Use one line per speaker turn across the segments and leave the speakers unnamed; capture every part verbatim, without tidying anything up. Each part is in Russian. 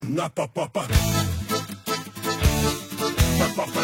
на па-па-па. Па-па-па.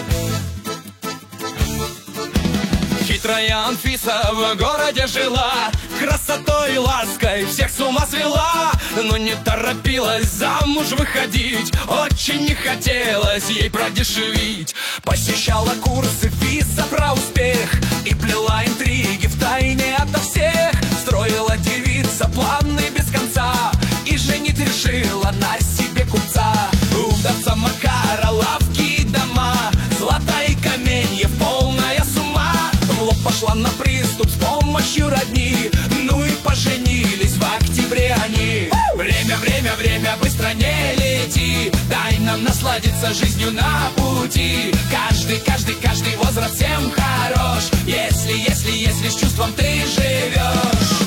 Хитрая Анфиса в городе жила, красотой и лаской всех с ума свела. Но не торопилась замуж выходить, очень не хотелось ей продешевить. Посещала курсы Фиса про успех и плела интриги втайне ото всех. Строила девица планы без конца и женить решила на себе купца. Удаться Макара, лавки и дома, злата и каменьев, полная с ума. В лоб пошла на приступ с помощью родни, ну и поженились в октябре они. Время, время, время, быстро не лети, дай нам насладиться жизнью на пути. Каждый, каждый, каждый возраст всем хорош, если, если, если с чувством ты живешь.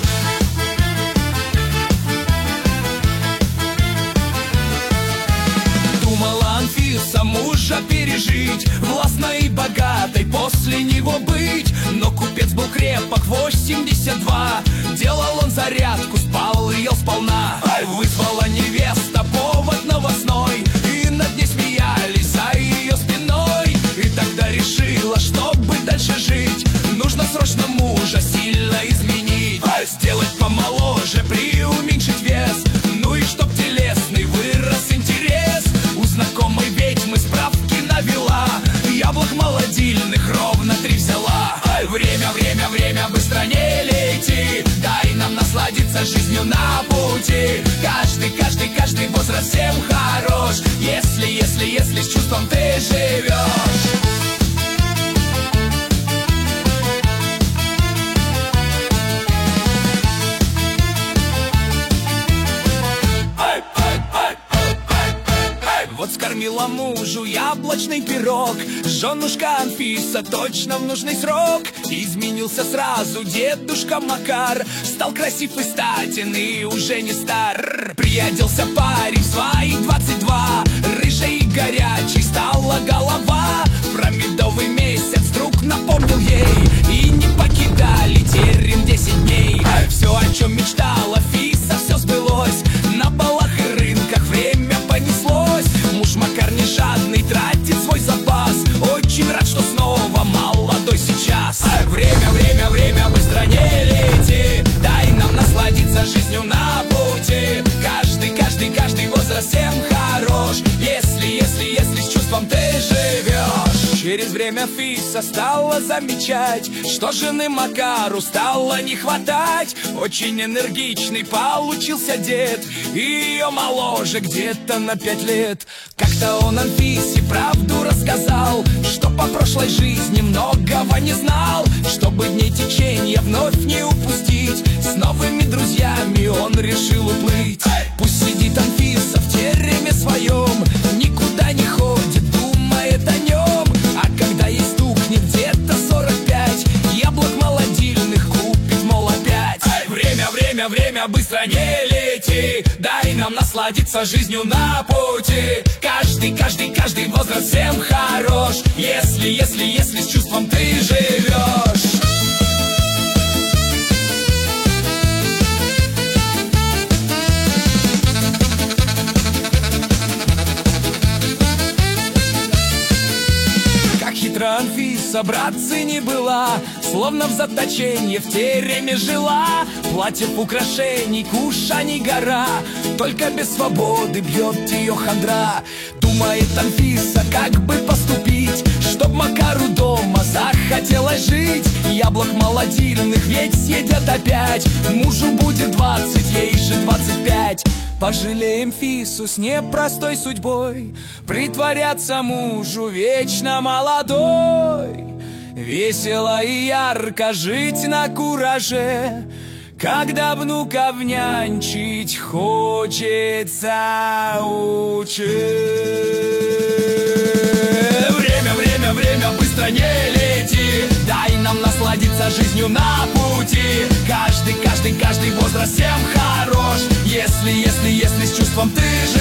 Думала Анфиса мужа пережить, властной и богатой после него быть. Но купец был крепок, восемьдесят два, делал он зарядку, спал и ел сполна. Вызвала невеста повод новостной, и над ней смеялись за ее спиной. И тогда решила, чтобы дальше жить, нужно срочно мужа сильно изменить. Сделать помоложе, преуменьшить вес, ну и чтоб телесный вырос интерес. У знакомой ведьмы справки навела, яблок молодильных ровно три взяла. Время, время, время, быстро не лети, дай нам насладиться жизнью на пути. Каждый, каждый, каждый возраст всем хорош, если, если, если с чувством ты живешь. Вот скормила мужу яблочный пирог, женушка Анфиса точно в нужный срок. Изменился сразу дедушка Макар, стал красив и статен и уже не стар. Приоделся парень в свои двадцать два, рыжий и горячий стала голова. Про медовый месяц вдруг напомнил ей, и не покидали терем десять дней. Все, о чем мечтала Фиса, все сбылось, на балах и рынках время понеслось. Муж Макар не жадный, тратит свой запас, очень рад, что снова молодой сейчас. Время, время, время, быстро не лети, дай нам насладиться жизнью на пути. Каждый, каждый, каждый возраст всем хорош, если, если, если с чувством ты живешь. Через время Фиса стала замечать, что жены Макару стало не хватать. Очень энергичный получился дед, и ее моложе где-то на пять лет. Как-то он Анфисе правду рассказал, что по прошлой жизни многого не знал. Чтобы дней течения вновь не упустить, с новыми друзьями он решил уплыть. Пусть сидит Анфиса в тереме своем, никуда не ходит, думает о нем. А когда ей стукнет где-то сорок пять, яблок молодильных купит, мол, опять. Время, время, время, быстро не лети, дай нам насладиться жизнью на пути. Каждый, каждый, каждый возраст всем хорош, если, если, если с чувством ты живешь. Анфиса, братцы, не была, словно в заточении в тереме жила. Платьев, украшений, кушаний гора, только без свободы бьет ее хандра. Думает Анфиса, как бы поступить, чтоб Макару дома захотелось жить. Яблок молодильных ведь съедят опять, мужу будет двадцать, ей же двадцать пять. Пожалеем Фису с непростой судьбой, притворяться мужу вечно молодой. Весело и ярко жить на кураже, когда внуков нянчить хочется учить. Время, время, время, быстро не лети, дай нам насладиться жизнью на пути. Каждый, каждый, каждый возраст всем хорош, если, если, если с чувством ты живешь.